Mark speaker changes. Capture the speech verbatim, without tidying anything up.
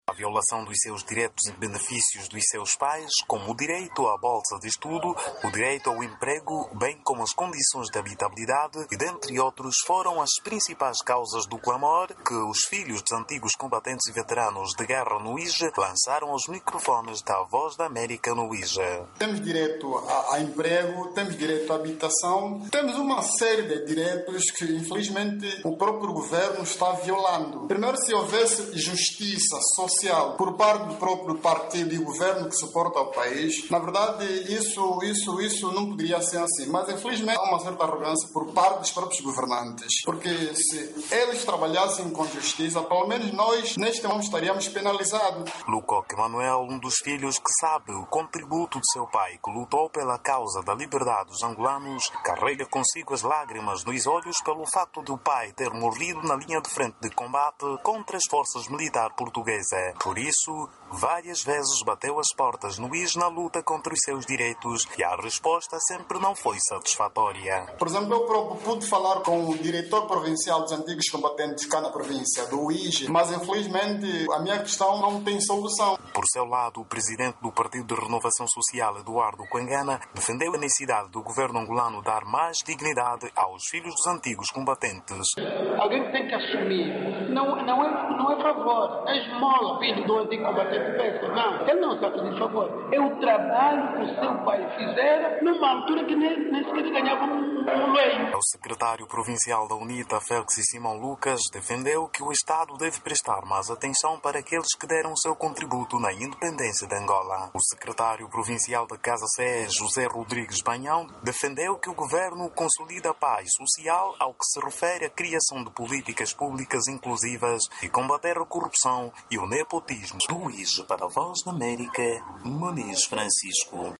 Speaker 1: A violação dos seus direitos e benefícios dos seus pais, como o direito à bolsa de estudo, o direito ao emprego, bem como as condições de habitabilidade e, dentre outros, foram as principais causas do clamor que os filhos dos antigos combatentes e veteranos de guerra no I J E lançaram aos microfones da Voz da América no I J E.
Speaker 2: Temos direito a, a emprego, temos direito à habitação, temos uma série de direitos que, infelizmente, o próprio governo está violando. Primeiro, se houvesse justiça social por parte do próprio partido e governo que suporta o país, na verdade, isso, isso, isso não poderia ser assim. Mas, infelizmente, há uma certa arrogância por parte dos próprios governantes. Porque se eles trabalhassem com justiça, pelo menos nós, neste momento, estaríamos penalizados.
Speaker 1: Lucoque Manuel, um dos filhos que sabe o contributo de seu pai, que lutou pela causa da liberdade dos angolanos, carrega consigo as lágrimas nos olhos pelo facto de o pai ter morrido na linha de frente de combate contra as forças militares portuguesas. Por isso, várias vezes bateu as portas no I J E na luta contra os seus direitos e a resposta sempre não foi satisfatória.
Speaker 2: Por exemplo, eu próprio pude falar com o diretor provincial dos antigos combatentes cá na província, do I J E, mas infelizmente a minha questão não tem solução.
Speaker 1: Por seu lado, o presidente do Partido de Renovação Social, Eduardo Quengana, defendeu a necessidade do governo angolano dar mais dignidade aos filhos dos antigos combatentes.
Speaker 3: Alguém tem que assumir. Não, não, é, não é favor, é esmola, filho do antigo combatente peça. Não, ele não está fazendo favor. É o trabalho que o seu pai fizera numa altura que nem, nem sequer ganhava um, um lei.
Speaker 1: O secretário provincial da UNITA, Félix Simão Lucas, defendeu que o Estado deve prestar mais atenção para aqueles que deram o seu contributo na independência de Angola. O secretário provincial da Casa C E, José Rodrigues Banhão, defendeu que o governo consolida a paz social ao que se refere à criação de políticas públicas inclusivas e combater a corrupção e o nepotismo. Do I J E para a Voz da América, Muniz Francisco.